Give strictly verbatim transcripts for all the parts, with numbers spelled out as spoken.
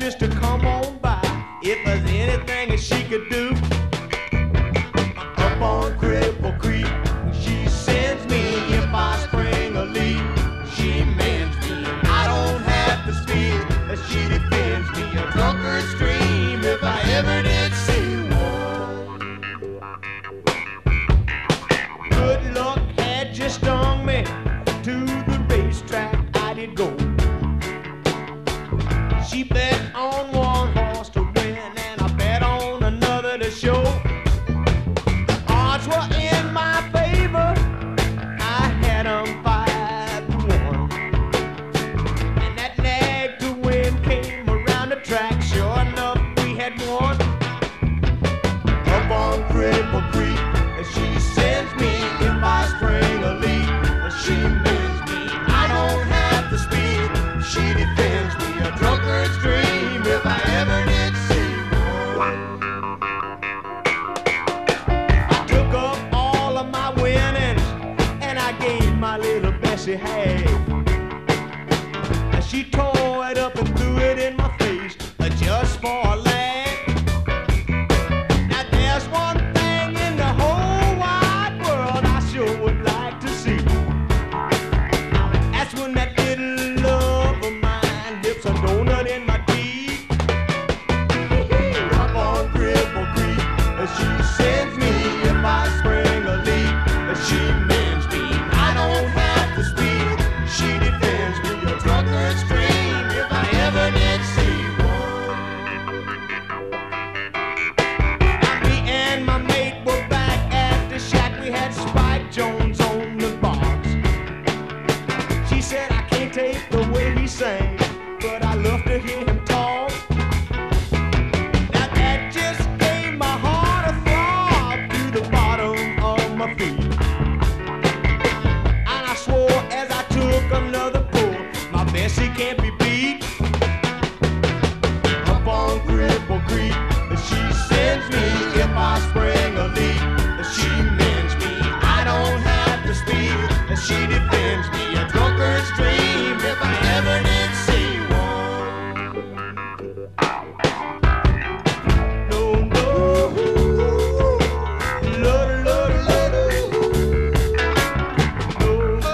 just to come on by. If there's anything that she could do, up on Cripple Creek, she sends me. If I spring a leak, she mends me. I don't have to speak, she defends me. A drunkard stream, if I ever did see one. Good luck had just stung me. To the racetrack I did go. She bet on one horse to win, and I bet on another to show. The odds were in my favor. I had 'em five to one. And that nag to win came around the track. Sure enough, we had won. Up on Cripple Creek, and she sends me. If I spring a leak, she mends me. I don't have to speak, she defends me. A drunkard's dream, if I ever did see one. I took up all of my winnings, and I gave my little Bessie half. And she tore it up and threw it in my face, uh, just for a laugh. Now there's one thing in the whole wide world I sure would like to see. That's when that little love of mine dips a donut in my teeth. Up on Cripple Creek, she sends me. If I spring a leak, she mends me. I don't have to speak, she defends me. A drunkard's dream, if I ever did see one. Me and my mate were back at the shack. We had Spike Jones on the box. She said, I can't take the way he sang, but I love to hear him talk. Now that just gave my heart a throb to the bottom of my feet. And I swore as I took another pull, my Bessie can't be beat. Up on Cripple Creek, she sends me. If I spring a leak, she mends me. I don't have to speak, she defends me. A drunkard's dream, if I ever did see one. No, no, Lord, Lord, Lord, no,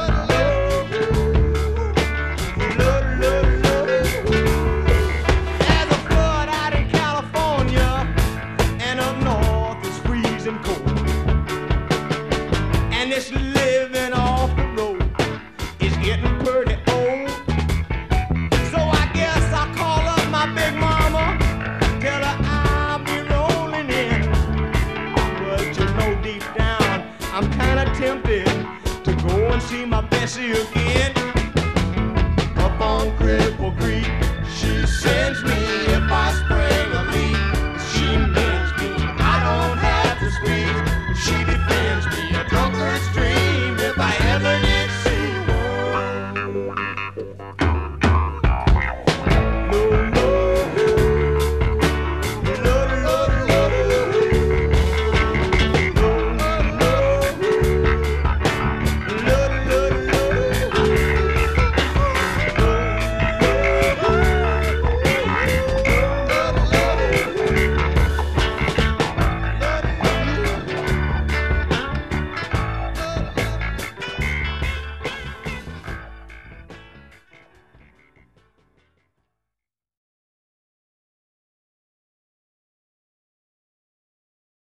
Lord, Lord, Lord. There's a flood out in California, and up north is freezing cold. And this living off the road is getting pretty old. So I guess I'll call up my big mama, tell her I'll be rolling in. But you know deep down, I'm kinda tempted to go and see my Bessie again.